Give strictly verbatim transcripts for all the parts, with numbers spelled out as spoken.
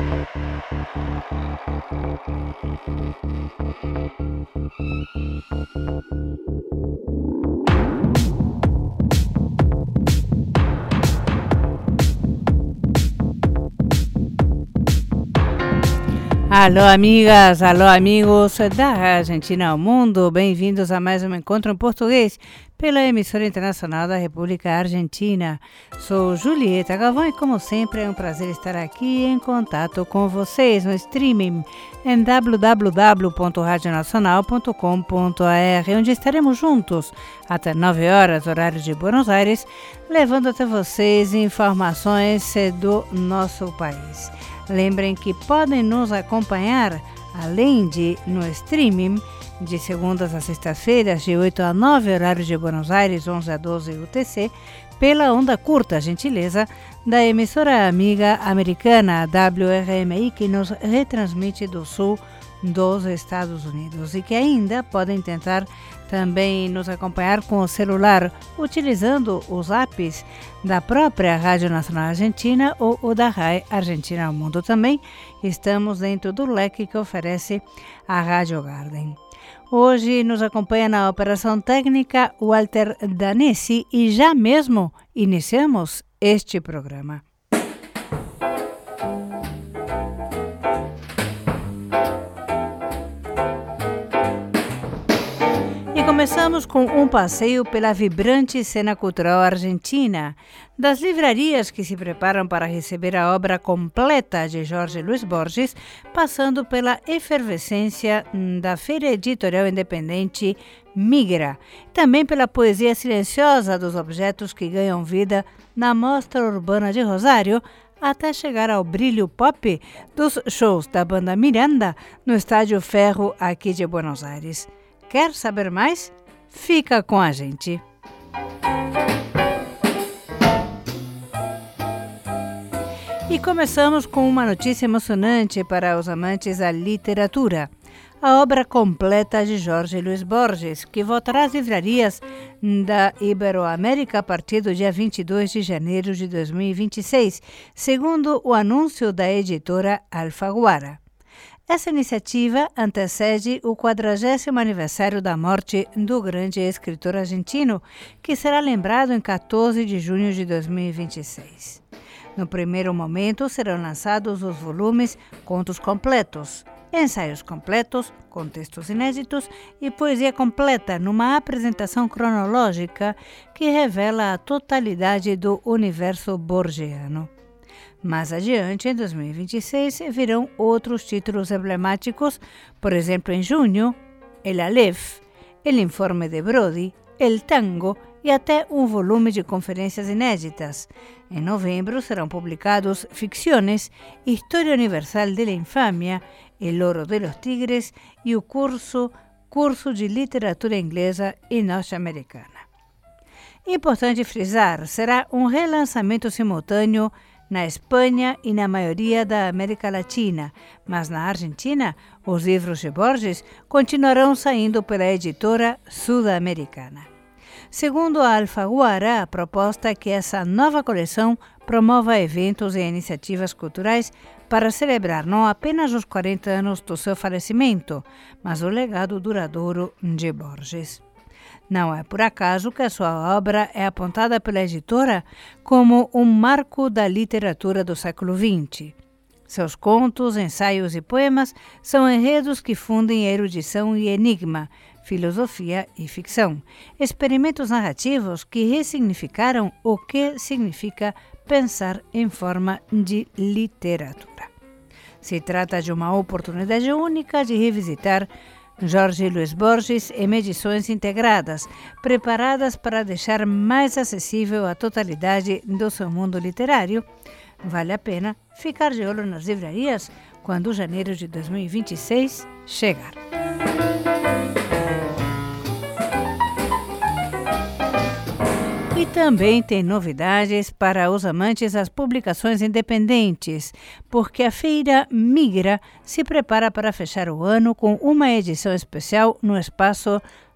Alô, amigas, alô, amigos da Argentina ao Mundo, bem-vindos a mais um encontro em português pela emissora internacional da República Argentina. Sou Julieta Galvão e, como sempre, é um prazer estar aqui em contato com vocês no streaming em w w w ponto radio nacional ponto com ponto a r, onde estaremos juntos até nove horas, horário de Buenos Aires, levando até vocês informações do nosso país. Lembrem que podem nos acompanhar, além de no streaming, de segundas a sextas-feiras, de oito a nove, horário de Buenos Aires, onze a doze U T C, pela onda curta, gentileza, da emissora amiga americana W R M I, que nos retransmite do sul dos Estados Unidos e que ainda podem tentar também nos acompanhar com o celular, utilizando os apps da própria Rádio Nacional Argentina ou o da R A I Argentina ao Mundo. Também estamos dentro do leque que oferece a Rádio Garden. Hoje nos acompanha na operação técnica Walter Danesi e já mesmo iniciamos este programa. Começamos com um passeio pela vibrante cena cultural argentina, das livrarias que se preparam para receber a obra completa de Jorge Luis Borges, passando pela efervescência da Feira Editorial Independente Migra, também pela poesia silenciosa dos objetos que ganham vida na Mostra Urbana de Rosário, até chegar ao brilho pop dos shows da banda Miranda no Estádio Ferro aqui de Buenos Aires. Quer saber mais? Fica com a gente! E começamos com uma notícia emocionante para os amantes da literatura. A obra completa de Jorge Luis Borges, que voltará às livrarias da Iberoamérica a partir do dia vinte e dois de janeiro de dois mil e vinte e seis, segundo o anúncio da editora Alfaguara. Essa iniciativa antecede o quadragésimo aniversário da morte do grande escritor argentino, que será lembrado em quatorze de junho de dois mil e vinte e seis. No primeiro momento serão lançados os volumes Contos Completos, Ensaios Completos, com textos inéditos e Poesia Completa, numa apresentação cronológica que revela a totalidade do universo borgiano. Mais adiante, em dois mil e vinte e seis, virão outros títulos emblemáticos, por exemplo, em junho, El Aleph, El Informe de Brody, El Tango e até um volume de conferências inéditas. Em novembro serão publicados Ficciones, História Universal de la Infamia, El Oro de los Tigres e o curso, curso de Literatura Inglesa e Norte-Americana. Importante frisar, será um relançamento simultâneo na Espanha e na maioria da América Latina, mas na Argentina, os livros de Borges continuarão saindo pela editora sul-americana. Segundo a Alfaguara, a proposta é que essa nova coleção promova eventos e iniciativas culturais para celebrar não apenas os quarenta anos do seu falecimento, mas o legado duradouro de Borges. Não é por acaso que a sua obra é apontada pela editora como um marco da literatura do século vinte. Seus contos, ensaios e poemas são enredos que fundem erudição e enigma, filosofia e ficção, experimentos narrativos que ressignificaram o que significa pensar em forma de literatura. Se trata de uma oportunidade única de revisitar Jorge Luis Borges em edições integradas, preparadas para deixar mais acessível a totalidade do seu mundo literário. Vale a pena ficar de olho nas livrarias quando janeiro de dois mil e vinte e seis chegar. E também tem novidades para os amantes das publicações independentes, porque a Feira Migra se prepara para fechar o ano com uma edição especial no espaço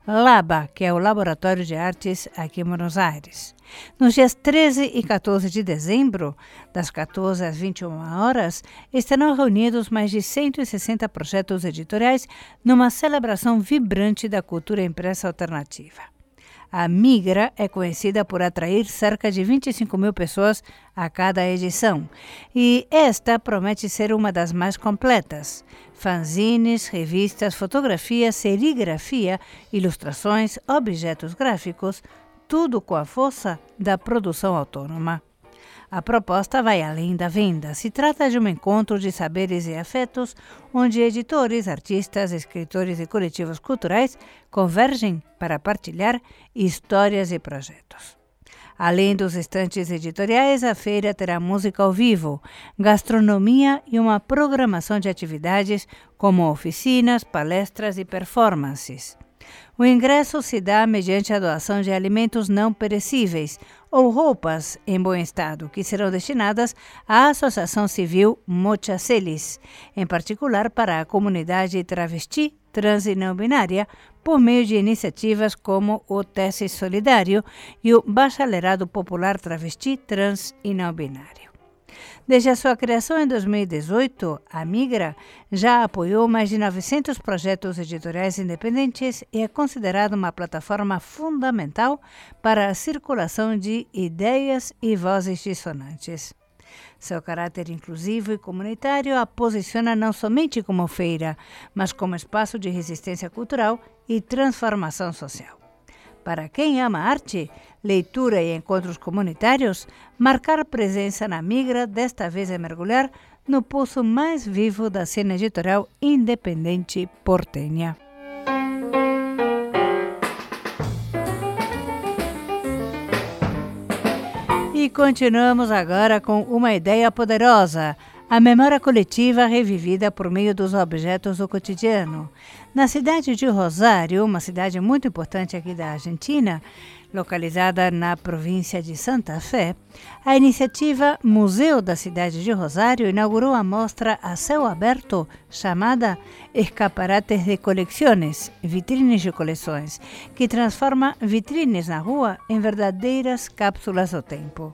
LABA, que é o Laboratório de Artes aqui em Buenos Aires. Nos dias treze e quatorze de dezembro, das quatorze às vinte e uma horas, estarão reunidos mais de cento e sessenta projetos editoriais numa celebração vibrante da cultura impressa alternativa. A Migra é conhecida por atrair cerca de vinte e cinco mil pessoas a cada edição, e esta promete ser uma das mais completas. Fanzines, revistas, fotografias, serigrafia, ilustrações, objetos gráficos, tudo com a força da produção autônoma. A proposta vai além da venda. Se trata de um encontro de saberes e afetos, onde editores, artistas, escritores e coletivos culturais convergem para partilhar histórias e projetos. Além dos estantes editoriais, a feira terá música ao vivo, gastronomia e uma programação de atividades como oficinas, palestras e performances. O ingresso se dá mediante a doação de alimentos não perecíveis ou roupas em bom estado, que serão destinadas à Associação Civil Mochacelis, em particular para a comunidade travesti, trans e não binária, por meio de iniciativas como o Tese Solidário e o Bacharelado Popular Travesti, Trans e Não Binário. Desde a sua criação em dois mil e dezoito, a Migra já apoiou mais de novecentos projetos editoriais independentes e é considerada uma plataforma fundamental para a circulação de ideias e vozes dissonantes. Seu caráter inclusivo e comunitário a posiciona não somente como feira, mas como espaço de resistência cultural e transformação social. Para quem ama arte, leitura e encontros comunitários, marcar presença na Migra desta vez é mergulhar no poço mais vivo da cena editorial independente portenha. E continuamos agora com uma ideia poderosa, a memória coletiva revivida por meio dos objetos do cotidiano. Na cidade de Rosário, uma cidade muito importante aqui da Argentina, localizada na província de Santa Fé, a iniciativa Museu da Cidade de Rosário inaugurou a mostra a céu aberto chamada Escaparates de Colecciones, vitrines de coleções, que transforma vitrines na rua em verdadeiras cápsulas do tempo.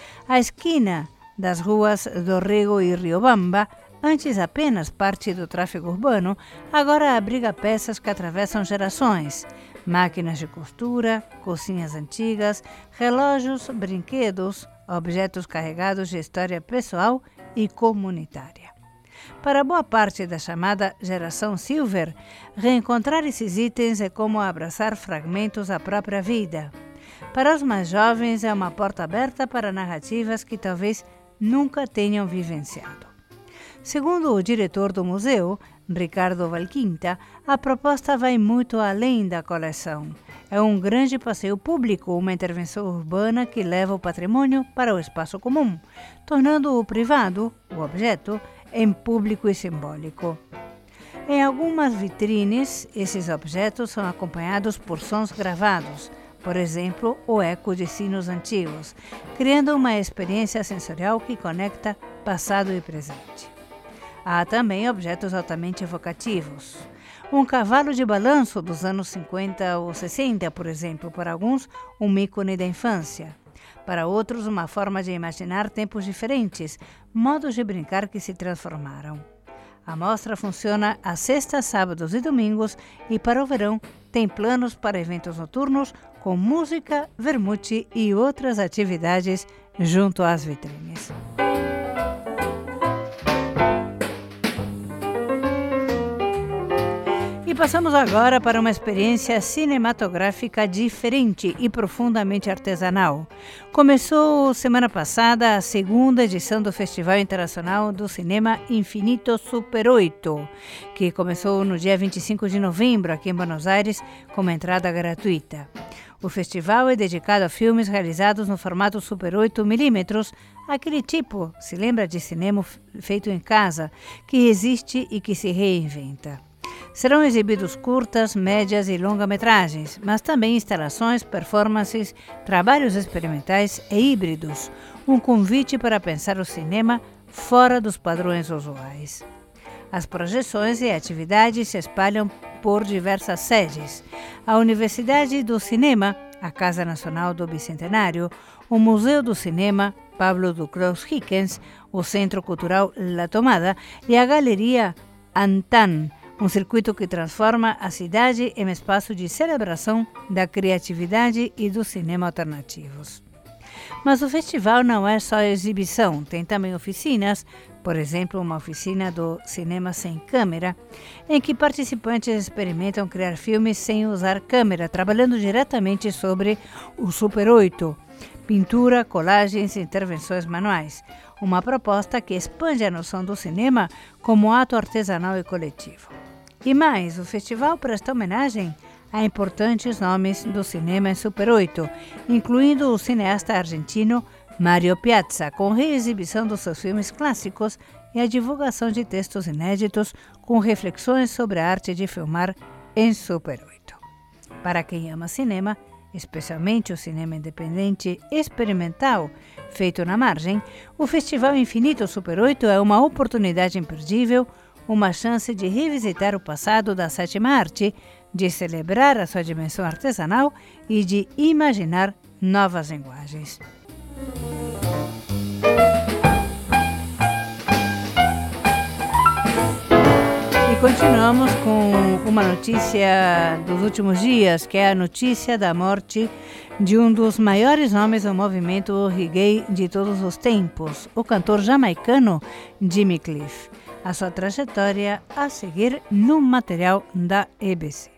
A esquina das ruas Dorrego e Riobamba, antes apenas parte do tráfego urbano, agora abriga peças que atravessam gerações, máquinas de costura, cozinhas antigas, relógios, brinquedos, objetos carregados de história pessoal e comunitária. Para boa parte da chamada geração Silver, reencontrar esses itens é como abraçar fragmentos da própria vida. Para os mais jovens, é uma porta aberta para narrativas que talvez nunca tenham vivenciado. Segundo o diretor do museu, Ricardo Valquinta, a proposta vai muito além da coleção. É um grande passeio público, uma intervenção urbana que leva o patrimônio para o espaço comum, tornando o privado, o objeto, em público e simbólico. Em algumas vitrines, esses objetos são acompanhados por sons gravados, por exemplo, o eco de sinos antigos, criando uma experiência sensorial que conecta passado e presente. Há também objetos altamente evocativos. Um cavalo de balanço dos anos cinquenta ou sessenta, por exemplo, para alguns, um ícone da infância. Para outros, uma forma de imaginar tempos diferentes, modos de brincar que se transformaram. A mostra funciona às sextas, sábados e domingos e para o verão tem planos para eventos noturnos com música, vermute e outras atividades junto às vitrines. E passamos agora para uma experiência cinematográfica diferente e profundamente artesanal. Começou semana passada a segunda edição do Festival Internacional do Cinema Infinito Super oito, que começou no dia vinte e cinco de novembro aqui em Buenos Aires com uma entrada gratuita. O festival é dedicado a filmes realizados no formato Super oito milímetros, aquele tipo, se lembra de cinema feito em casa, que existe e que se reinventa. Serão exibidos curtas, médias e longa-metragens, mas também instalações, performances, trabalhos experimentais e híbridos, um convite para pensar o cinema fora dos padrões usuais. As projeções e atividades se espalham por diversas sedes: a Universidade do Cinema, a Casa Nacional do Bicentenário, o Museu do Cinema Pablo Duclos Hickens, o Centro Cultural La Tomada e a Galeria Antan, um circuito que transforma a cidade em espaço de celebração da criatividade e do cinema alternativos. Mas o festival não é só exibição, tem também oficinas, por exemplo, uma oficina do Cinema Sem Câmera, em que participantes experimentam criar filmes sem usar câmera, trabalhando diretamente sobre o Super oito, pintura, colagens e intervenções manuais. Uma proposta que expande a noção do cinema como ato artesanal e coletivo. E mais, o festival presta homenagem a importantes nomes do cinema em Super oito, incluindo o cineasta argentino Mario Piazza, com reexibição dos seus filmes clássicos e a divulgação de textos inéditos com reflexões sobre a arte de filmar em Super oito. Para quem ama cinema, especialmente o cinema independente experimental feito na margem, o Festival Infinito Super oito é uma oportunidade imperdível, uma chance de revisitar o passado da sétima arte, de celebrar a sua dimensão artesanal e de imaginar novas linguagens. E continuamos com uma notícia dos últimos dias, que é a notícia da morte de um dos maiores nomes do movimento reggae de todos os tempos, o cantor jamaicano Jimmy Cliff. A sua trajetória a seguir no material da E B C.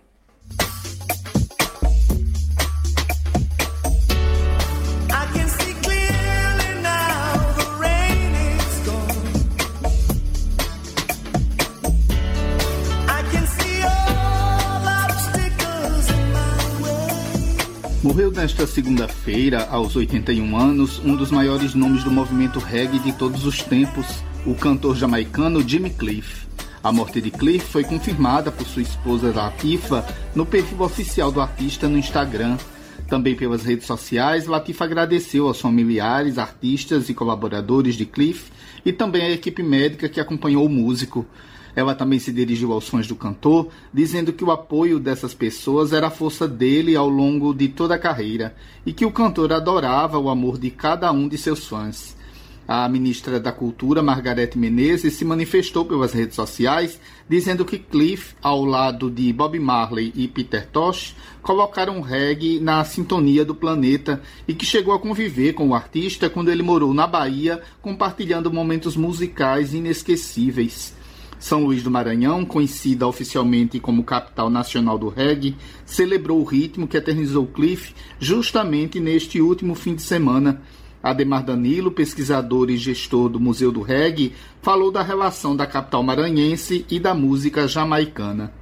Morreu nesta segunda-feira, aos oitenta e um anos, um dos maiores nomes do movimento reggae de todos os tempos, o cantor jamaicano Jimmy Cliff. A morte de Cliff foi confirmada por sua esposa Latifah no perfil oficial do artista no Instagram. Também pelas redes sociais, Latifah agradeceu aos familiares, artistas e colaboradores de Cliff e também à equipe médica que acompanhou o músico. Ela também se dirigiu aos fãs do cantor, dizendo que o apoio dessas pessoas era a força dele ao longo de toda a carreira e que o cantor adorava o amor de cada um de seus fãs. A ministra da Cultura, Margareth Menezes, se manifestou pelas redes sociais, dizendo que Cliff, ao lado de Bob Marley e Peter Tosh, colocaram reggae na sintonia do planeta e que chegou a conviver com o artista quando ele morou na Bahia, compartilhando momentos musicais inesquecíveis. São Luís do Maranhão, conhecida oficialmente como capital nacional do reggae, celebrou o ritmo que eternizou Cliff justamente neste último fim de semana. Ademar Danilo, pesquisador e gestor do Museu do Reggae, falou da relação da capital maranhense e da música jamaicana.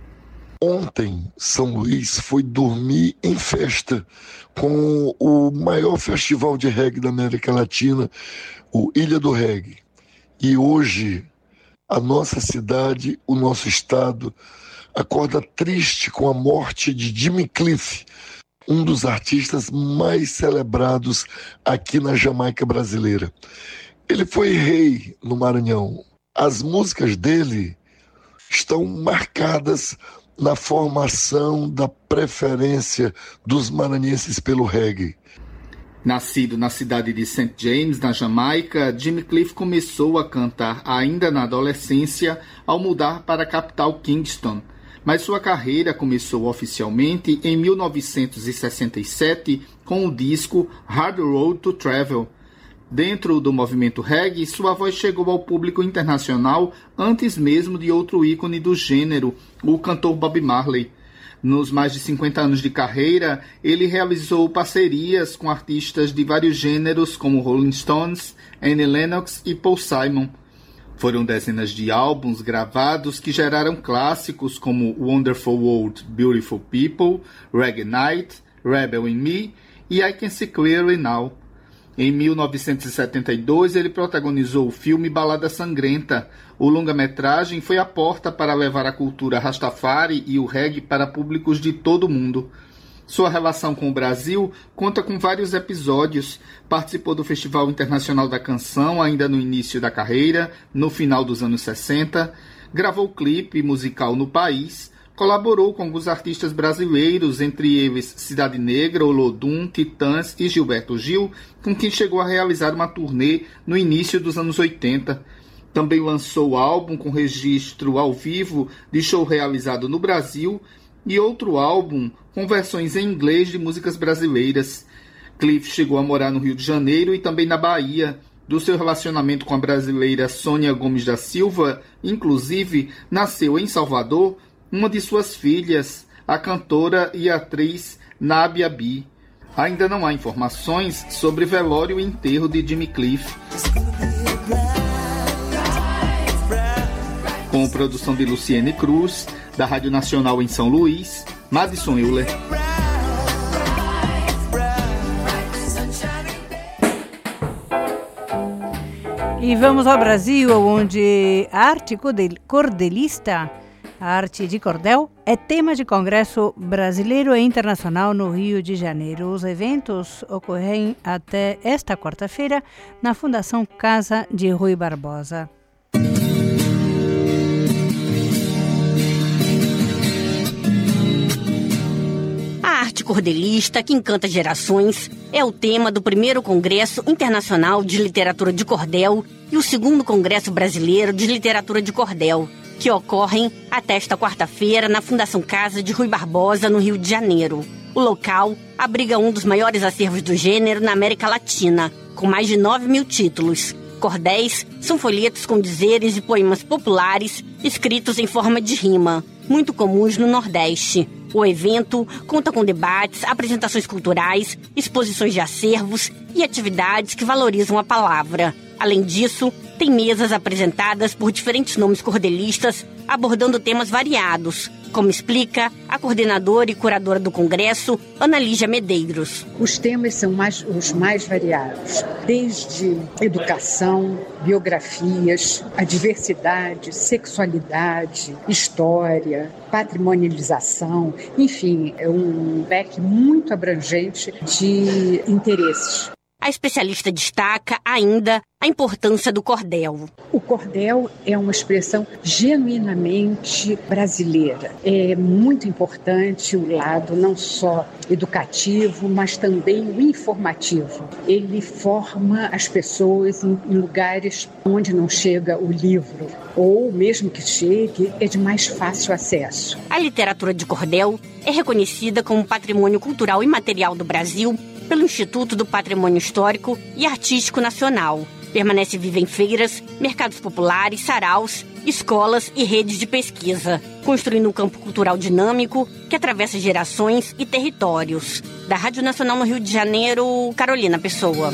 Ontem, São Luís foi dormir em festa com o maior festival de reggae da América Latina, o Ilha do Reggae. E hoje, a nossa cidade, o nosso estado, acorda triste com a morte de Jimmy Cliff, um dos artistas mais celebrados aqui na Jamaica brasileira. Ele foi rei no Maranhão. As músicas dele estão marcadas na formação da preferência dos maranhenses pelo reggae. Nascido na cidade de Saint James, na Jamaica, Jimmy Cliff começou a cantar ainda na adolescência ao mudar para a capital Kingston. Mas sua carreira começou oficialmente em mil novecentos e sessenta e sete com o disco Hard Road to Travel. Dentro do movimento reggae, sua voz chegou ao público internacional antes mesmo de outro ícone do gênero, o cantor Bob Marley. Nos mais de cinquenta anos de carreira, ele realizou parcerias com artistas de vários gêneros como Rolling Stones, Annie Lennox e Paul Simon. Foram dezenas de álbuns gravados que geraram clássicos como Wonderful World, Beautiful People, Reggae Night, Rebel in Me e I Can See Clearly Now. Em mil novecentos e setenta e dois, ele protagonizou o filme Balada Sangrenta. O longa-metragem foi a porta para levar a cultura Rastafari e o reggae para públicos de todo o mundo. Sua relação com o Brasil conta com vários episódios. Participou do Festival Internacional da Canção ainda no início da carreira, no final dos anos sessenta. Gravou clipe musical no país. colaborou com alguns artistas brasileiros, entre eles Cidade Negra, Olodum, Titãs e Gilberto Gil, com quem chegou a realizar uma turnê no início dos anos oitenta. Também lançou álbum com registro ao vivo de show realizado no Brasil e outro álbum com versões em inglês de músicas brasileiras. Cliff chegou a morar no Rio de Janeiro e também na Bahia. Do seu relacionamento com a brasileira Sônia Gomes da Silva, inclusive, nasceu em Salvador uma de suas filhas, a cantora e atriz Nábia Bi. Ainda não há informações sobre velório e enterro de Jimmy Cliff. Com produção de Luciene Cruz, da Rádio Nacional em São Luís, Madison Euler. E vamos ao Brasil, onde a arte cordelista, a arte de cordel, é tema de congresso brasileiro e internacional no Rio de Janeiro. Os eventos ocorrem até esta quarta-feira na Fundação Casa de Rui Barbosa. A arte cordelista, que encanta gerações, é o tema do primeiro Congresso Internacional de Literatura de Cordel e o segundo Congresso Brasileiro de Literatura de Cordel, que ocorrem até esta quarta-feira na Fundação Casa de Rui Barbosa, no Rio de Janeiro. O local abriga um dos maiores acervos do gênero na América Latina, com mais de nove mil títulos. Cordéis são folhetos com dizeres e poemas populares escritos em forma de rima, muito comuns no Nordeste. O evento conta com debates, apresentações culturais, exposições de acervos e atividades que valorizam a palavra. Além disso, tem mesas apresentadas por diferentes nomes cordelistas, abordando temas variados, como explica a coordenadora e curadora do Congresso, Ana Lígia Medeiros. Os temas são mais, os mais variados, desde educação, biografias, a diversidade, sexualidade, história, patrimonialização, enfim, é um leque muito abrangente de interesses. A especialista destaca ainda a importância do cordel. O cordel é uma expressão genuinamente brasileira. É muito importante o lado não só educativo, mas também o informativo. Ele forma as pessoas em lugares onde não chega o livro, ou mesmo que chegue, é de mais fácil acesso. A literatura de cordel é reconhecida como patrimônio cultural imaterial do Brasil pelo Instituto do Patrimônio Histórico e Artístico Nacional. Permanece viva em feiras, mercados populares, saraus, escolas e redes de pesquisa, construindo um campo cultural dinâmico que atravessa gerações e territórios. Da Rádio Nacional no Rio de Janeiro, Carolina Pessoa.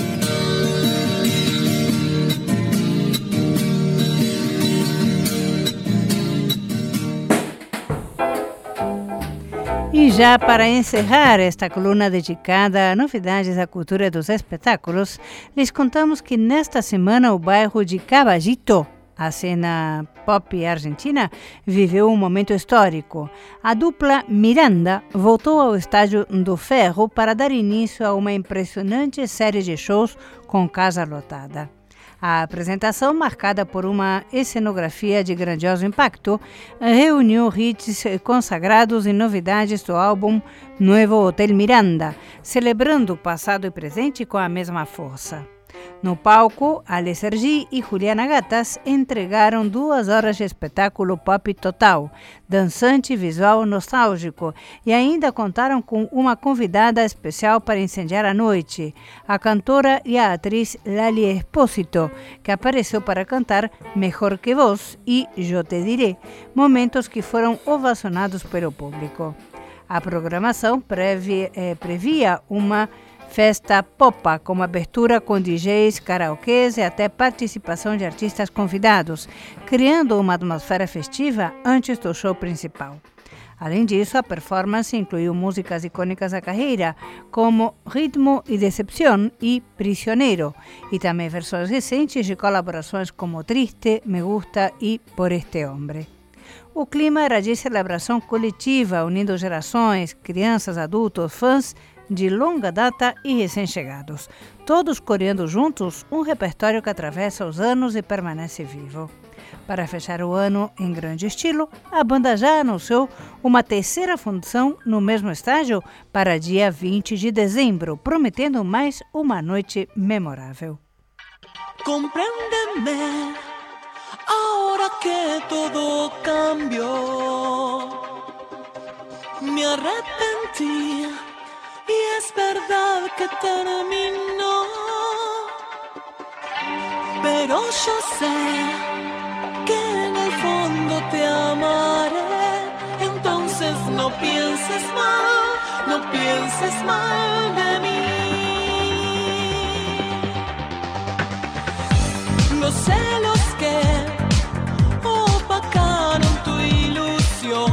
E já para encerrar esta coluna dedicada a novidades da cultura dos espetáculos, lhes contamos que nesta semana o bairro de Caballito, a cena pop argentina, viveu um momento histórico. A dupla Miranda voltou ao Estádio do Ferro para dar início a uma impressionante série de shows com casa lotada. A apresentação, marcada por uma cenografia de grandioso impacto, reuniu hits consagrados e novidades do álbum Nuevo Hotel Miranda, celebrando o passado e presente com a mesma força. No palco, Ale Sergi e Juliana Gatas entregaram duas horas de espetáculo pop total, dançante, visual nostálgico, e ainda contaram com uma convidada especial para incendiar a noite, a cantora e a atriz Lali Espósito, que apareceu para cantar Mejor que Vos e Eu Te Diré, momentos que foram ovacionados pelo público. A programação previ, eh, previa uma festa popa, com abertura com D Js, karaokês e até participação de artistas convidados, criando uma atmosfera festiva antes do show principal. Além disso, a performance incluiu músicas icônicas da carreira, como Ritmo e Decepción e Prisioneiro, e também versões recentes de colaborações como Triste, Me Gusta e Por Este Hombre. O clima era de celebração coletiva, unindo gerações, crianças, adultos, fãs de longa data e recém-chegados, todos coreando juntos um repertório que atravessa os anos e permanece vivo. Para fechar o ano em grande estilo, a banda já anunciou uma terceira função no mesmo estágio para dia vinte de dezembro, prometendo mais uma noite memorável. Compréndeme, ahora que todo cambió. Me arrepentí y es verdad que terminó. Pero yo sé que en el fondo te amaré. Entonces no pienses mal, no pienses mal de mí. Los celos que opacaron tu ilusión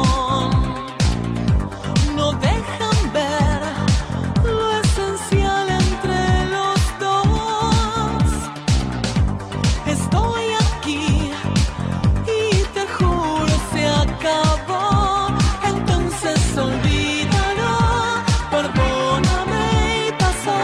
no dejan ver lo esencial entre los dos. Estoy aquí y te juro se acabó. Entonces olvídalo, perdóname y pasó.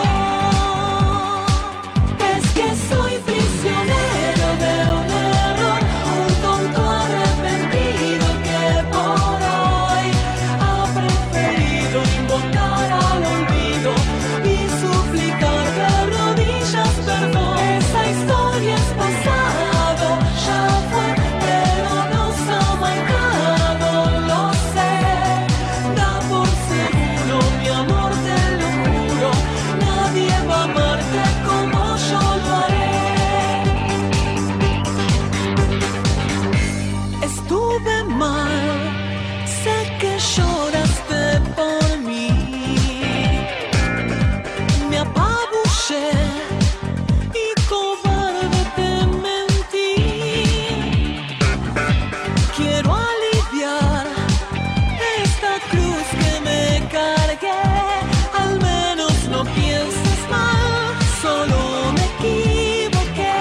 Es que soy prisionero de un error, un tonto arrepentido que por hoy ha preferido invocar al olvido y suplicar de rodillas perdón. Esa historia es pasado, ya fue, pero nos ha marcado, lo sé. Da por seguro, mi amor, te lo juro, nadie va a amarte como yo lo haré. Estuve mal, sé que lloraste por mí. Me apabullé y cobarde te mentí. Quiero aliviar esta cruz que me cargué. Al menos no pienses mal, solo me equivoqué.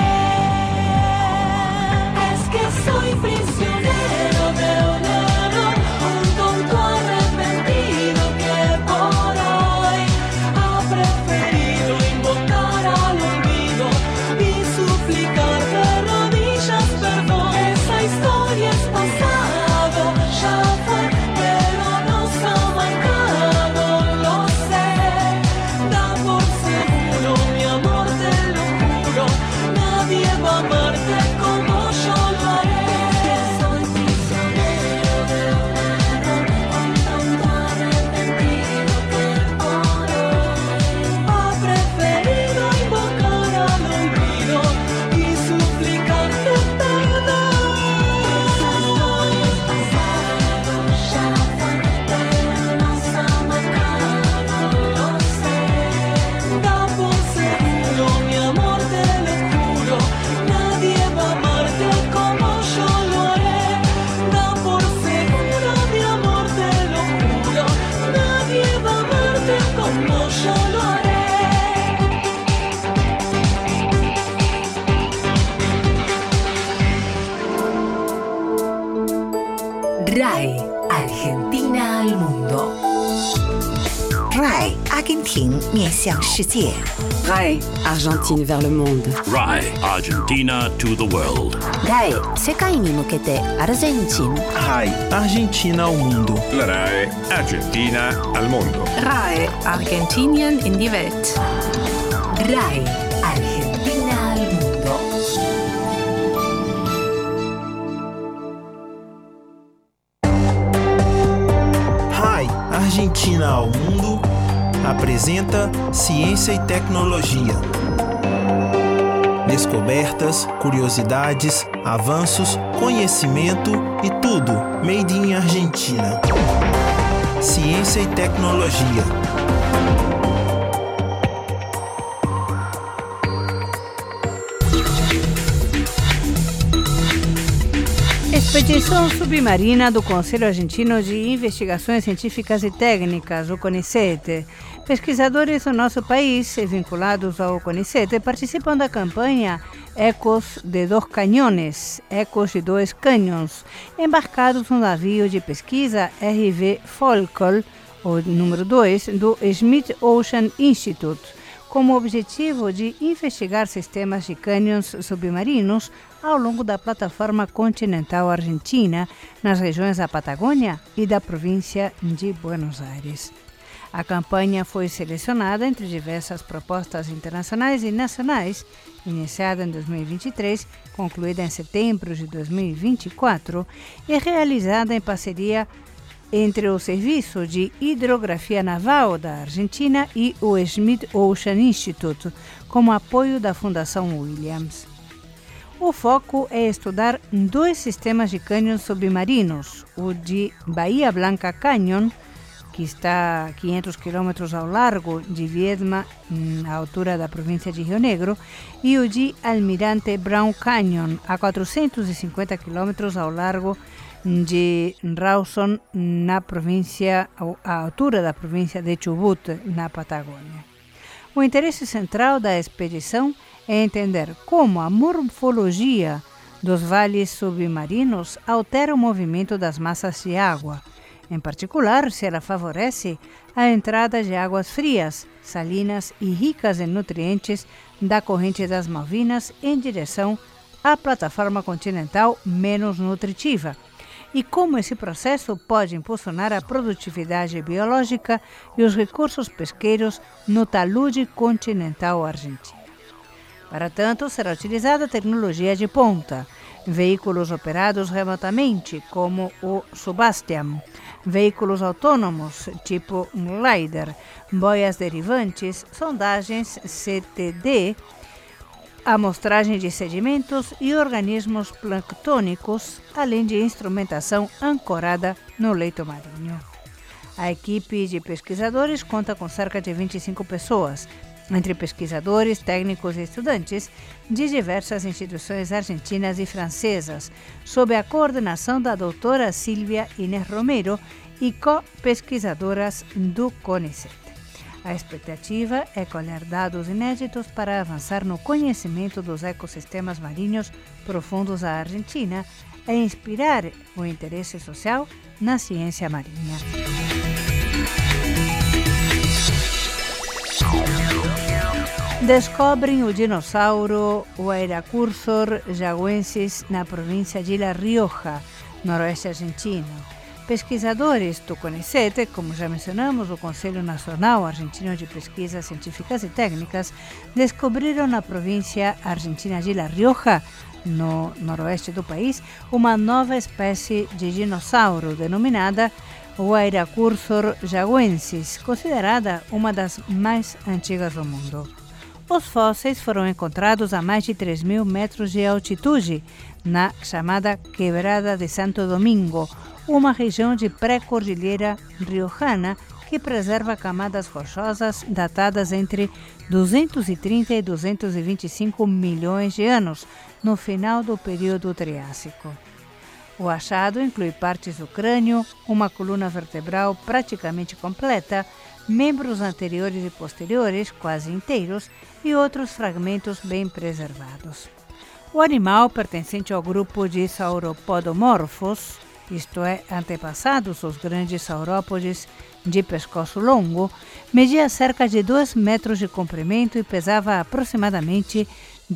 Es que soy prisionero de un error, un tonto arrepentido que por hoy ha preferido invocar al olvido y suplicar de rodillas perdón. Esa historia es pasado, ya fue, pero nos ha marcado, lo sé. Da por seguro, mi amor, te lo juro, nadie va a amarte como yo lo haré. Soy prisionero de un error, un tonto arrepentido que por hoy ha preferido invocar al olvido y suplicarte perdón. Esa historia es pasado, ya fue, pero nos ha marcado, lo sé. Da por seguro, mi amor, te lo juro, nadie va a amarte como yo lo haré. Da por seguro, mi amor, te lo juro, nadie va a amarte como yo lo haré. R A E Argentina al mundo. R A E 阿根廷面向世界。 R A E Argentine vers le monde. R A E Argentina to the world. R A E 世界に向けてアルゼンチン。 R A E Argentina al mundo. R A E Argentina al mundo. R A E Argentinien in die Welt. R A E Argentina al mundo. R A E Argentina ao mundo apresenta Ciência e Tecnologia. Descobertas, curiosidades, avanços, conhecimento e tudo made in Argentina. Ciência e Tecnologia. Expedição Submarina do Conselho Argentino de Investigações Científicas e Técnicas, o CONICET. Pesquisadores do nosso país vinculados ao CONICET participam da campanha Ecos de Dos Cañones, Ecos de Dois Cânions, embarcados no navio de pesquisa R V Folcol, o número dois, do Smith Ocean Institute, como objetivo de investigar sistemas de cânions submarinos ao longo da plataforma continental argentina, nas regiões da Patagônia e da província de Buenos Aires. A campanha foi selecionada entre diversas propostas internacionais e nacionais, iniciada em dois mil e vinte e três, concluída em setembro de dois mil e vinte e quatro e realizada em parceria entre o Serviço de Hidrografia Naval da Argentina e o Smith Ocean Institute, com apoio da Fundação Williams. O foco é estudar dois sistemas de cânions submarinos, o de Bahia Blanca Canyon, que está a quinhentos quilômetros ao largo de Viedma, à altura da província de Rio Negro, e o de Almirante Brown Canyon, a quatrocentos e cinquenta quilômetros ao largo de Rawson, na província, à altura da província de Chubut, na Patagônia. O interesse central da expedição é entender como a morfologia dos vales submarinos altera o movimento das massas de água, em particular se ela favorece a entrada de águas frias, salinas e ricas em nutrientes da corrente das Malvinas em direção à plataforma continental menos nutritiva, e como esse processo pode impulsionar a produtividade biológica e os recursos pesqueiros no talude continental argentino. Para tanto, será utilizada tecnologia de ponta, veículos operados remotamente, como o Subastian, veículos autônomos, tipo glider, boias derivantes, sondagens C T D, amostragem de sedimentos e organismos planctônicos, além de instrumentação ancorada no leito marinho. A equipe de pesquisadores conta com cerca de vinte e cinco pessoas, entre pesquisadores, técnicos e estudantes de diversas instituições argentinas e francesas, sob a coordenação da doutora Silvia Inés Romero e co-pesquisadoras do CONICET. A expectativa é colher dados inéditos para avançar no conhecimento dos ecossistemas marinhos profundos da Argentina e inspirar o interesse social na ciência marinha. Descobrem o dinossauro Oiracursor jaguensis na província de La Rioja, noroeste argentino. Pesquisadores do CONICET, como já mencionamos, o Conselho Nacional Argentino de Pesquisas Científicas e Técnicas, descobriram na província argentina de La Rioja, no noroeste do país, uma nova espécie de dinossauro denominada Oiracursor jaguensis, considerada uma das mais antigas do mundo. Os fósseis foram encontrados a mais de três mil metros de altitude, na chamada Quebrada de Santo Domingo, uma região de pré-cordilheira riojana que preserva camadas rochosas datadas entre duzentos e trinta e duzentos e vinte e cinco milhões de anos, no final do período Triássico. O achado inclui partes do crânio, uma coluna vertebral praticamente completa, membros anteriores e posteriores quase inteiros e outros fragmentos bem preservados. O animal, pertencente ao grupo de sauropodomorfos, isto é, antepassados dos grandes saurópodes de pescoço longo, media cerca de dois metros de comprimento e pesava aproximadamente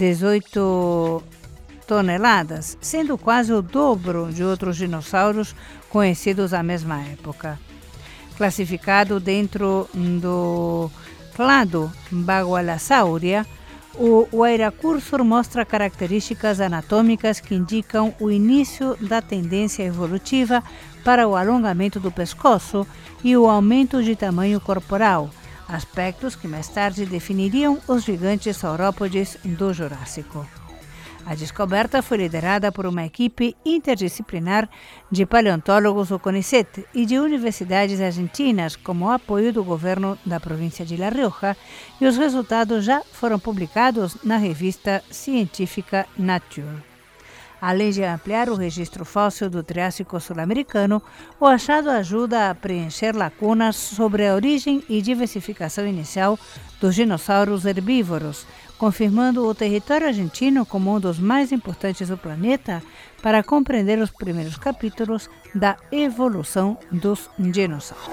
dezoito toneladas, sendo quase o dobro de outros dinossauros conhecidos à mesma época. Classificado dentro do clado Bagualassauria, o Oiracursor mostra características anatômicas que indicam o início da tendência evolutiva para o alongamento do pescoço e o aumento de tamanho corporal, aspectos que mais tarde definiriam os gigantes saurópodes do Jurássico. A descoberta foi liderada por uma equipe interdisciplinar de paleontólogos do CONICET e de universidades argentinas, com o apoio do governo da província de La Rioja, e os resultados já foram publicados na revista científica Nature. Além de ampliar o registro fóssil do Triássico sul-americano, o achado ajuda a preencher lacunas sobre a origem e diversificação inicial dos dinossauros herbívoros, confirmando o território argentino como um dos mais importantes do planeta para compreender os primeiros capítulos da evolução dos dinossauros.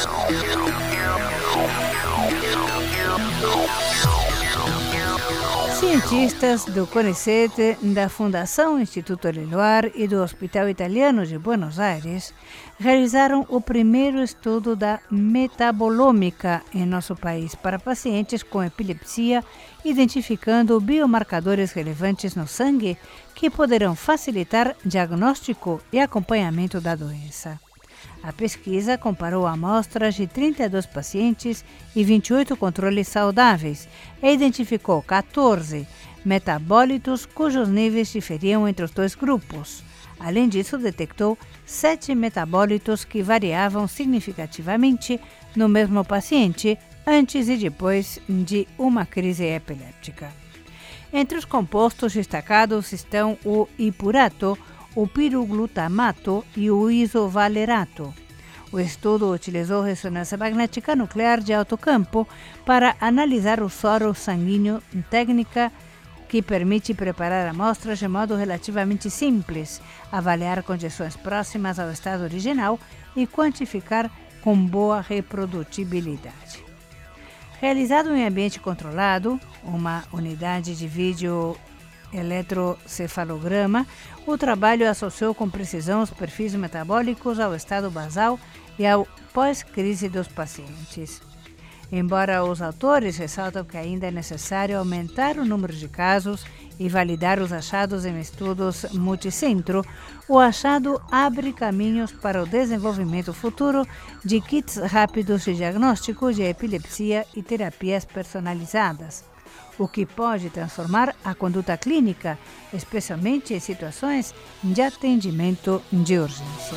Cientistas do CONICET, da Fundação Instituto Eluard e do Hospital Italiano de Buenos Aires realizaram o primeiro estudo da metabolômica em nosso país para pacientes com epilepsia, identificando biomarcadores relevantes no sangue que poderão facilitar diagnóstico e acompanhamento da doença. A pesquisa comparou amostras de trinta e dois pacientes e vinte e oito controles saudáveis e identificou quatorze metabólitos cujos níveis diferiam entre os dois grupos. Além disso, detectou sete metabólitos que variavam significativamente no mesmo paciente antes e depois de uma crise epiléptica. Entre os compostos destacados estão o ipurato, o piroglutamato e o isovalerato. O estudo utilizou ressonância magnética nuclear de alto campo para analisar o soro sanguíneo, técnica que permite preparar amostras de modo relativamente simples, avaliar condições próximas ao estado original e quantificar com boa reprodutibilidade. Realizado em ambiente controlado, uma unidade de vídeo eletrocefalograma, o trabalho associou com precisão os perfis metabólicos ao estado basal e ao pós-crise dos pacientes. Embora os autores ressaltam que ainda é necessário aumentar o número de casos e validar os achados em estudos multicentro, o achado abre caminhos para o desenvolvimento futuro de kits rápidos de diagnóstico de epilepsia e terapias personalizadas, o que pode transformar a conduta clínica, especialmente em situações de atendimento de urgência.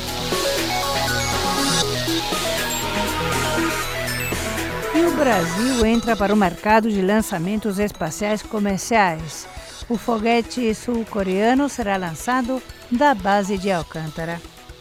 E o Brasil entra para o mercado de lançamentos espaciais comerciais. O foguete sul-coreano será lançado da base de Alcântara.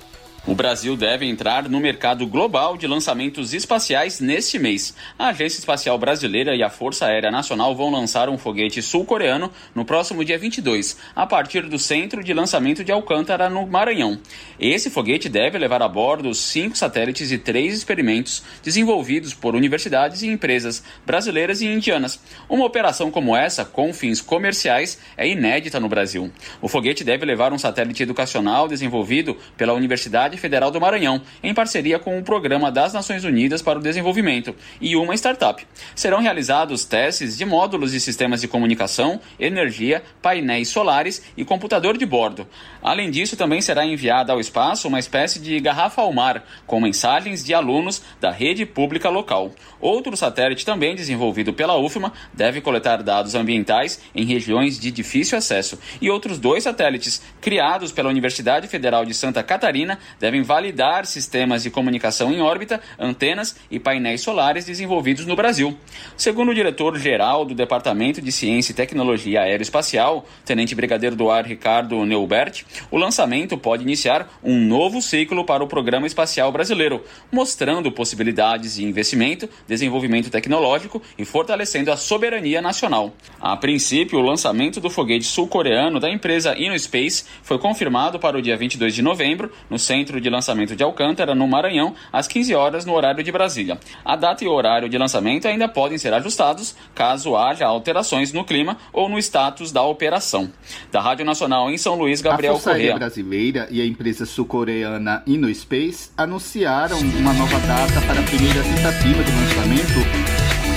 O Brasil deve entrar no mercado global de lançamentos espaciais neste mês. A Agência Espacial Brasileira e a Força Aérea Nacional vão lançar um foguete sul-coreano no próximo dia vinte e dois, a partir do Centro de Lançamento de Alcântara, no Maranhão. Esse foguete deve levar a bordo cinco satélites e três experimentos desenvolvidos por universidades e empresas brasileiras e indianas. Uma operação como essa, com fins comerciais, é inédita no Brasil. O foguete deve levar um satélite educacional desenvolvido pela Universidade Federal do Maranhão, em parceria com o Programa das Nações Unidas para o Desenvolvimento e uma startup. Serão realizados testes de módulos de sistemas de comunicação, energia, painéis solares e computador de bordo. Além disso, também será enviada ao espaço uma espécie de garrafa ao mar, com mensagens de alunos da rede pública local. Outro satélite, também desenvolvido pela U F M A, deve coletar dados ambientais em regiões de difícil acesso. E outros dois satélites, criados pela Universidade Federal de Santa Catarina, devem validar sistemas de comunicação em órbita, antenas e painéis solares desenvolvidos no Brasil. Segundo o diretor-geral do Departamento de Ciência e Tecnologia Aeroespacial, Tenente Brigadeiro do Ar Ricardo Neubert, o lançamento pode iniciar um novo ciclo para o Programa Espacial Brasileiro, mostrando possibilidades de investimento, desenvolvimento tecnológico e fortalecendo a soberania nacional. A princípio, o lançamento do foguete sul-coreano da empresa InnoSpace foi confirmado para o dia vinte e dois de novembro, no Centro de Lançamento de Alcântara, no Maranhão, às quinze horas no horário de Brasília. A data e o horário de lançamento ainda podem ser ajustados caso haja alterações no clima ou no status da operação. Da Rádio Nacional em São Luís, Gabriel Corrêa. A Força Aérea Brasileira e a empresa sul-coreana InnoSpace anunciaram uma nova data para a primeira tentativa de lançamento.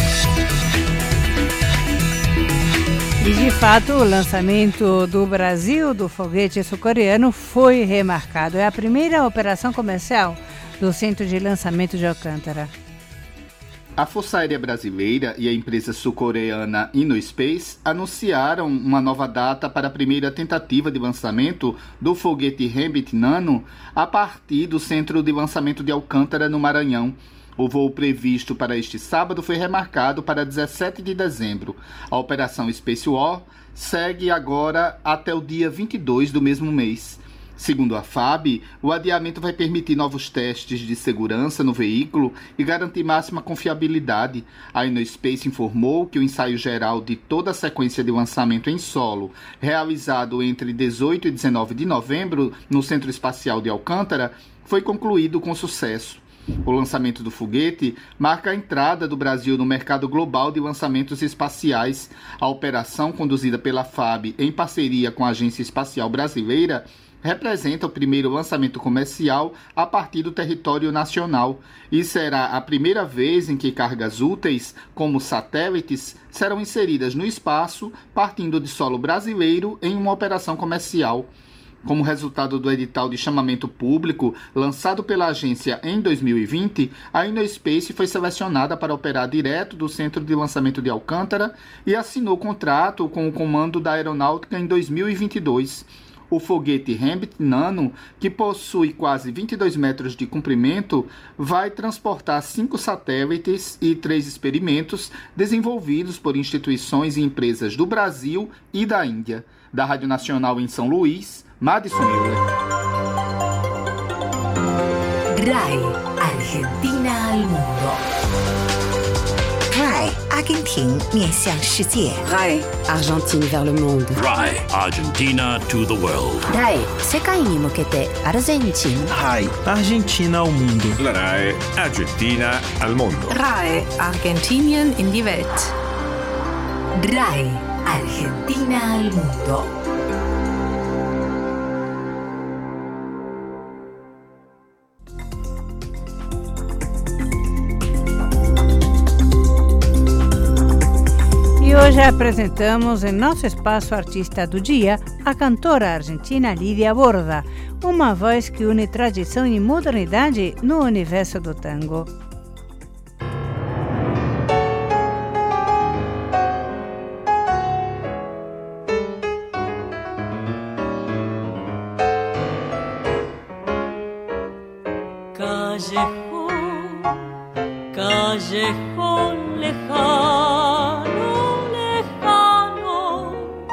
E, de fato, o lançamento do Brasil do foguete sul-coreano foi remarcado. É a primeira operação comercial do Centro de Lançamento de Alcântara. A Força Aérea Brasileira e a empresa sul-coreana InnoSpace anunciaram uma nova data para a primeira tentativa de lançamento do foguete Rembit Nano a partir do Centro de Lançamento de Alcântara, no Maranhão. O voo previsto para este sábado foi remarcado para dezessete de dezembro. A operação Space War segue agora até o dia vinte e dois do mesmo mês. Segundo a F A B, o adiamento vai permitir novos testes de segurança no veículo e garantir máxima confiabilidade. A Innospace informou que o ensaio geral de toda a sequência de lançamento em solo, realizado entre dezoito e dezenove de novembro no Centro Espacial de Alcântara, foi concluído com sucesso. O lançamento do foguete marca a entrada do Brasil no mercado global de lançamentos espaciais. A operação, conduzida pela F A B em parceria com a Agência Espacial Brasileira, representa o primeiro lançamento comercial a partir do território nacional e será a primeira vez em que cargas úteis, como satélites, serão inseridas no espaço partindo de solo brasileiro em uma operação comercial. Como resultado do edital de chamamento público lançado pela agência em dois mil e vinte, a Innospace foi selecionada para operar direto do Centro de Lançamento de Alcântara e assinou contrato com o Comando da Aeronáutica em dois mil e vinte e dois. O foguete Rambit Nano, que possui quase vinte e dois metros de comprimento, vai transportar cinco satélites e três experimentos desenvolvidos por instituições e empresas do Brasil e da Índia. Da Rádio Nacional em São Luís, Madison Miller. RAI, Argentina al mundo. RAI, 阿根廷面向世界。 RAI, Argentine vers le monde. RAI, Argentina to the world. RAI, 世界に向けてアルゼンチン。 RAI, Argentina ao mundo. La RAI, Argentina al mondo. RAI, Argentinien in die Welt. RAI, Argentina al mundo. E hoje apresentamos em nosso espaço Artista do Dia a cantora argentina Lidia Borda, uma voz que une tradição e modernidade no universo do tango. Callejón, callejón lejano, lejano,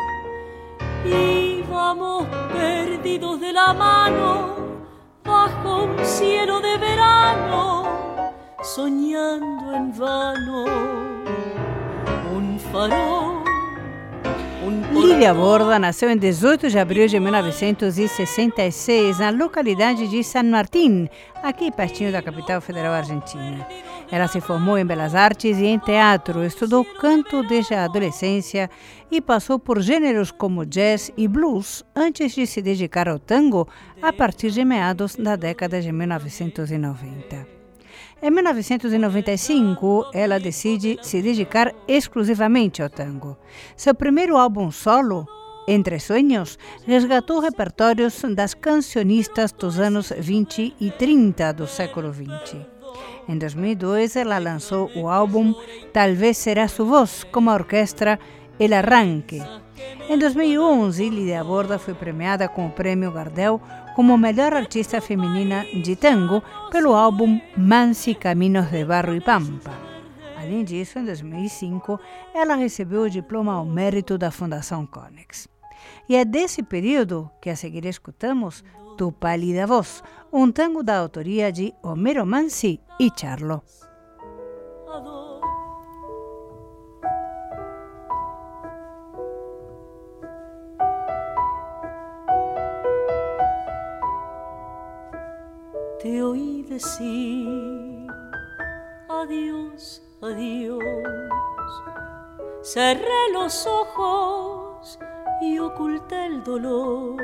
íbamos perdidos de la mano bajo un cielo de verano, soñando en vano un farol. Lidia Borda nasceu em dezoito de abril de mil novecentos e sessenta e seis, na localidade de San Martín, aqui pertinho da capital federal argentina. Ela se formou em Belas Artes e em teatro, estudou canto desde a adolescência e passou por gêneros como jazz e blues antes de se dedicar ao tango a partir de meados da década de mil novecentos e noventa. Em mil novecentos e noventa e cinco, ela decide se dedicar exclusivamente ao tango. Seu primeiro álbum solo, Entre Sueños, resgatou repertórios das cancionistas dos anos vinte e trinta do século vinte. Em dois mil e dois, ela lançou o álbum Talvez Será Su Voz, com a orquestra El Arranque. Em dois mil e onze, Lidia Borda foi premiada com o Prêmio Gardel como melhor artista feminina de tango pelo álbum Mansi Caminos de Barro e Pampa. Além disso, em dois mil e cinco, ela recebeu o diploma ao mérito da Fundação Konex. E é desse período que a seguir escutamos Tu Pálida Voz, um tango da autoria de Homero Mansi e Charlo. Te oí decir adiós, adiós. Cerré los ojos y oculté el dolor.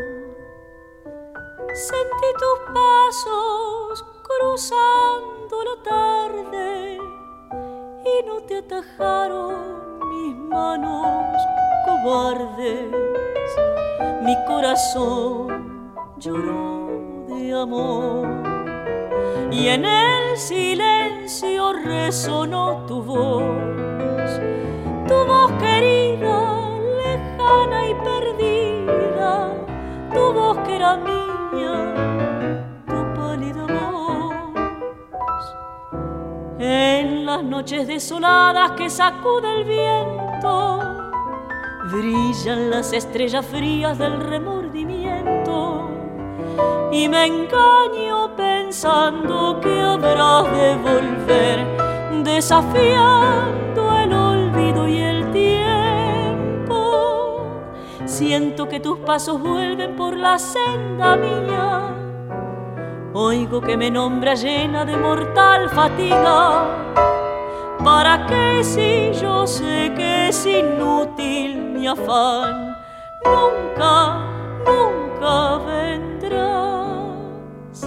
Sentí tus pasos cruzando la tarde y no te atajaron mis manos cobardes. Mi corazón lloró de amor. Y en el silencio resonó tu voz, tu voz querida, lejana y perdida, tu voz que era mía, tu pálida voz. En las noches desoladas que sacude el viento, brillan las estrellas frías del remordimiento. y me engaño pensando que habrás de volver, desafiando el olvido y el tiempo. Siento que tus pasos vuelven por la senda mía, oigo que me nombra llena de mortal fatiga. ¿Para qué si yo sé que es inútil mi afán? Nunca, nunca vendrás.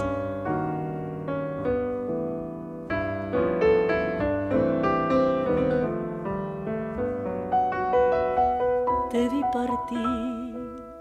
Te vi partir,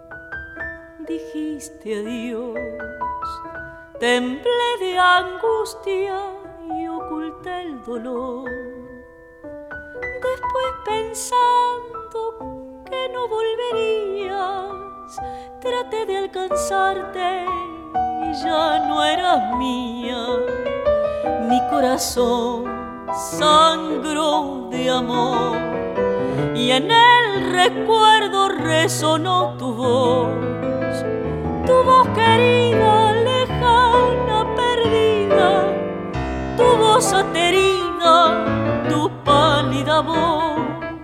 dijiste adiós, temblé de angustia y oculté el dolor. Después pensando que no volverías, traté de alcanzarte y ya no eras mía. Mi corazón sangró de amor y en el recuerdo resonó tu voz, tu voz querida, lejana, perdida, tu voz aterida, tu pálida voz.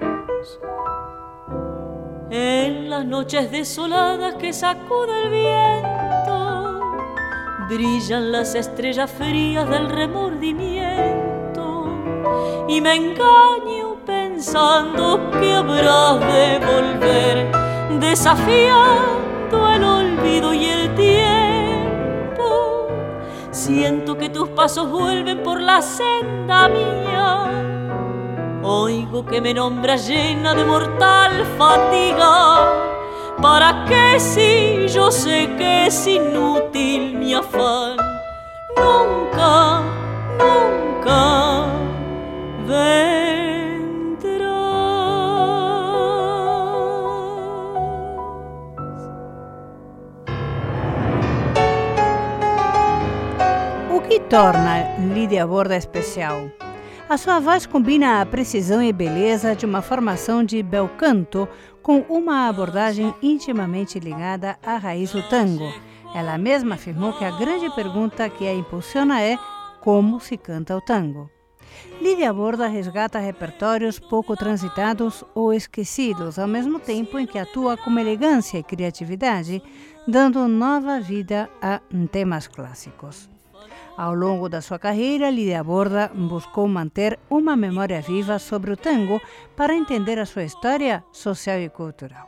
En las noches desoladas que sacude el viento, brillan las estrellas frías del remordimiento, y me engaño pensando que habrás de volver, desafiando el olvido y el tiempo. Siento que tus pasos vuelven por la senda mía, oigo que me nombra llena de mortal fatiga. ¿Para qué si yo sé que es inútil mi afán? Nunca, nunca vendrás. O que torna Lídia Borda especial? A sua voz combina a precisão e beleza de uma formação de bel canto com uma abordagem intimamente ligada à raiz do tango. Ela mesma afirmou que a grande pergunta que a impulsiona é como se canta o tango. Lídia Borda resgata repertórios pouco transitados ou esquecidos, ao mesmo tempo em que atua com elegância e criatividade, dando nova vida a temas clássicos. Ao longo da sua carreira, Lídia Borda buscou manter uma memória viva sobre o tango para entender a sua história social e cultural.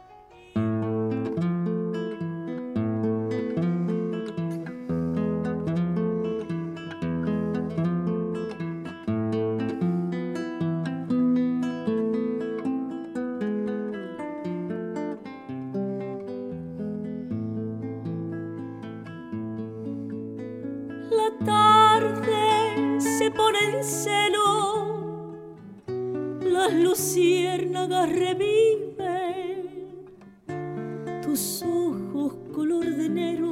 Las luciérnagas reviven, tus ojos color de enero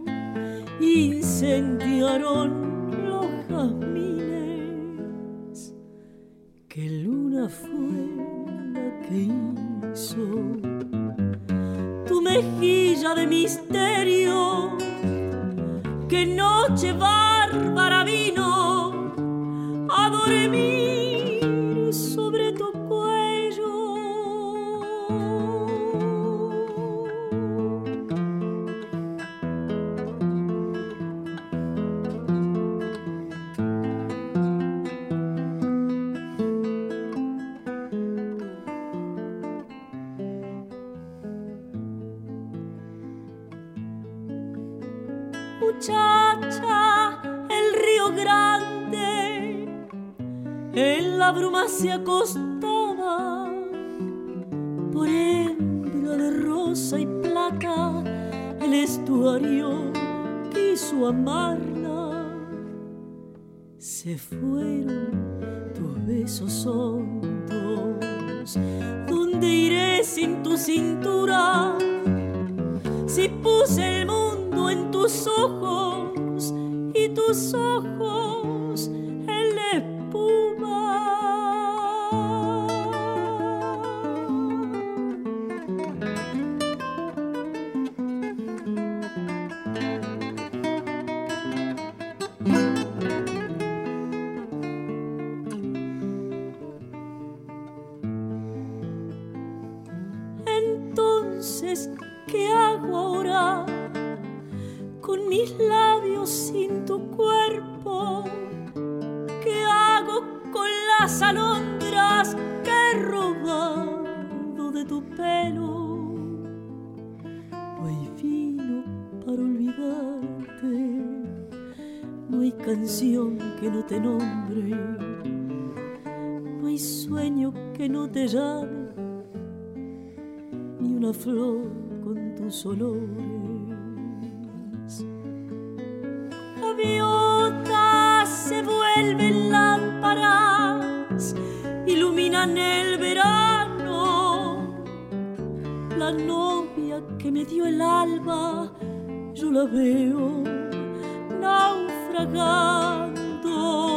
incendiaron los jazmines. ¿Qué luna fue la que hizo tu mejilla de misterio? ¿Qué noche bárbara vino a dormir sobre tu cuello? Muchacha, el río grande en la bruma se acostaba, por hembra de rosa y plata el estuario quiso amarla. Se fueron tus besos hondos, ¿dónde iré sin tu cintura? Si puse el mundo en tus ojos y tus ojos en la espuma. mis labios sin tu cuerpo? ¿Qué hago con las alondras que he robado de tu pelo? No hay vino para olvidarte, no hay canción que no te nombre, no hay sueño que no te llame, ni una flor con tus olores. Gaviotas se vuelven lámparas, iluminan el verano. La novia que me dio el alba, yo la veo naufragando.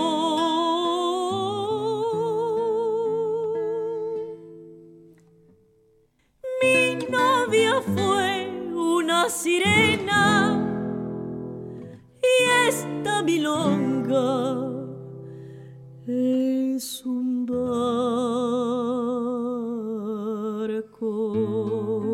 Mi novia fue una sirena y esta milonga es un barco.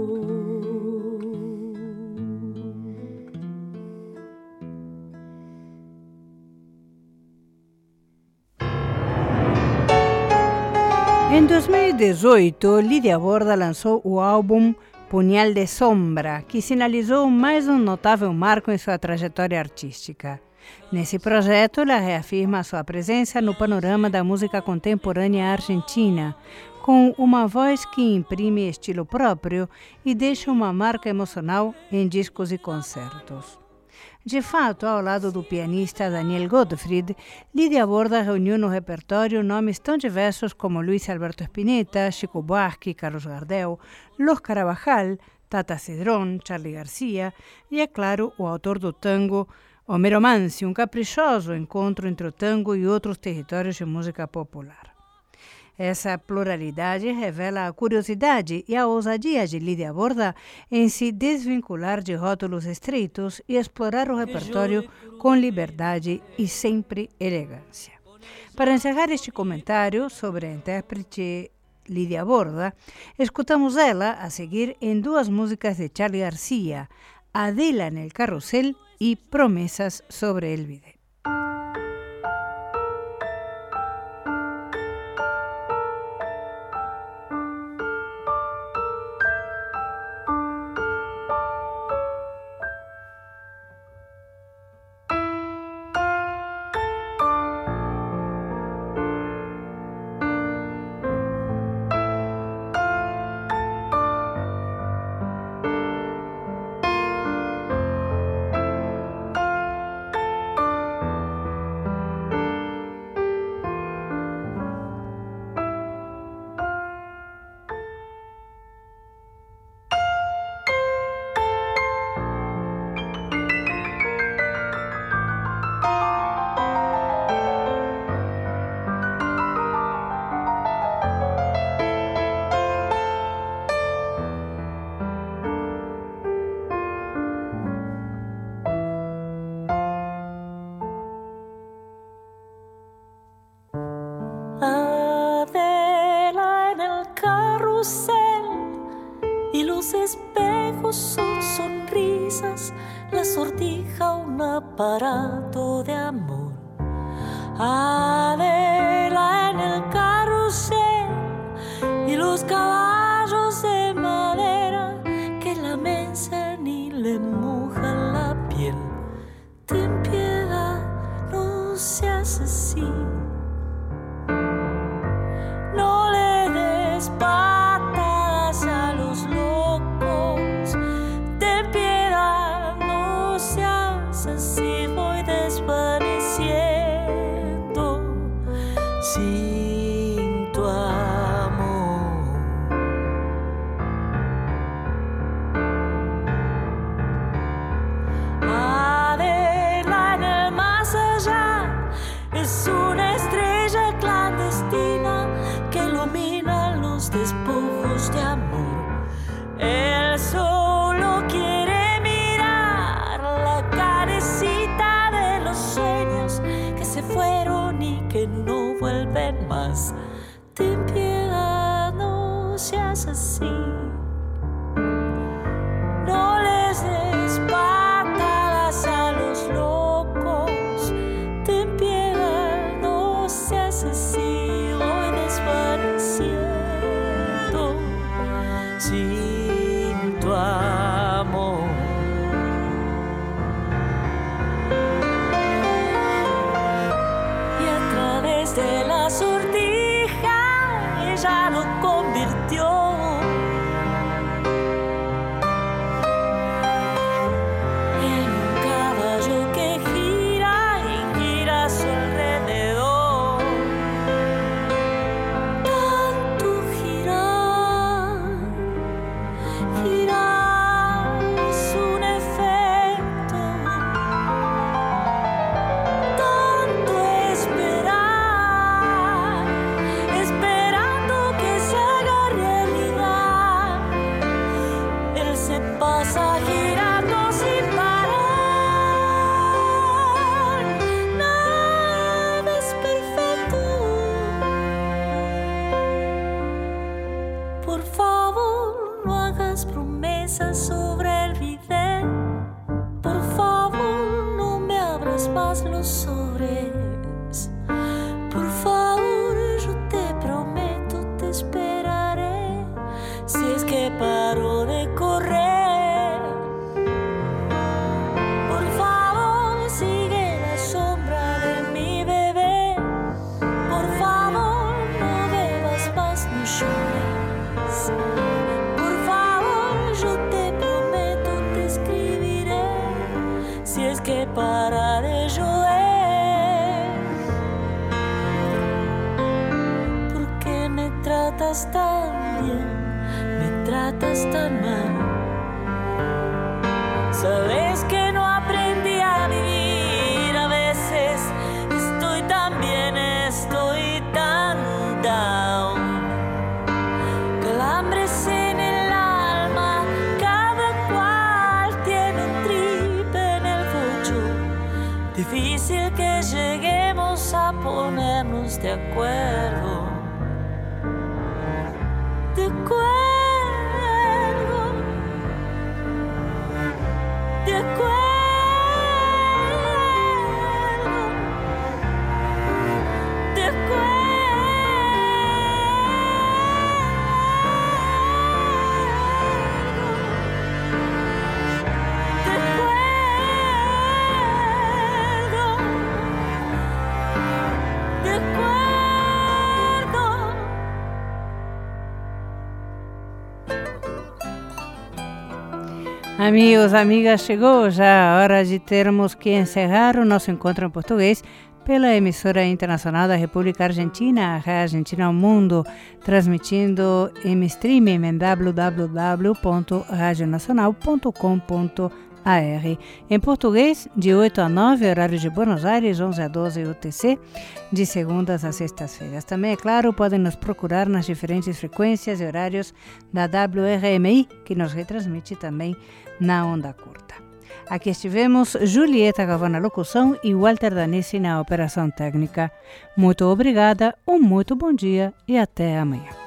Em dois mil e dezoito, Lídia Borda lançou o álbum Punhal de Sombra, que sinalizou mais um notável marco em sua trajetória artística. Nesse projeto, ela reafirma sua presença no panorama da música contemporânea argentina, com uma voz que imprime estilo próprio e deixa uma marca emocional em discos e concertos. De fato, ao lado do pianista Daniel Gottfried, Lídia Borda reuniu no repertório nomes tão diversos como Luis Alberto Spinetta, Chico Buarque, Carlos Gardel, Los Carabajal, Tata Cedrón, Charly Garcia e, é claro, o autor do tango Homero Mansi, um caprichoso encontro entre o tango e outros territórios de música popular. Essa pluralidade revela a curiosidade e a ousadia de Lídia Borda em se desvincular de rótulos estreitos e explorar o repertório com liberdade e sempre elegância. Para encerrar este comentário sobre a intérprete Lídia Borda, escutamos ela a seguir em duas músicas de Charly Garcia, Adela en el Carrusel y Promesas sobre el Vide. Y los espejos son sonrisas, la sortija un aparato de amor. Adela en el carrusel y los caballos de madera que la mecen y le mojan la piel. Ten piedad, no seas así, no le des patas a los locos. Ten piedad, no seas así, voy desvaneciendo sin tu amor. más los sobres. Por favor, yo te prometo, te esperaré. Si es que paro de correr, por favor, sigue la sombra de mi bebé. Por favor, no bebas más, no llores. Por favor, yo te prometo, te escribiré. Si es que para de llover. ¿Por qué me tratas tan bien? Me tratas tan mal. Sabes que no aprendí a vivir. A veces estoy tan bien, estoy tan down. Calambres en el alma, cada cual tiene un trip en el bocho. Difícil que lleguemos a ponernos de acuerdo. De acuerdo. De acuerdo, de acuerdo, de acuerdo, de acuerdo. Amigos, amigas, chegou já a hora de termos que encerrar o nosso encontro em português pela emissora internacional da República Argentina, a Rádio Argentina ao Mundo, transmitindo em streaming em w w w ponto radio nacional ponto com ponto a r. Em português, de oito a nove, horário de Buenos Aires, onze a doze U T C, de segundas a sextas-feiras. Também, é claro, podem nos procurar nas diferentes frequências e horários da W R M I, que nos retransmite também na onda curta. Aqui estivemos Julieta Galvão na locução e Walter Danesi na operação técnica. Muito obrigada, um muito bom dia e até amanhã.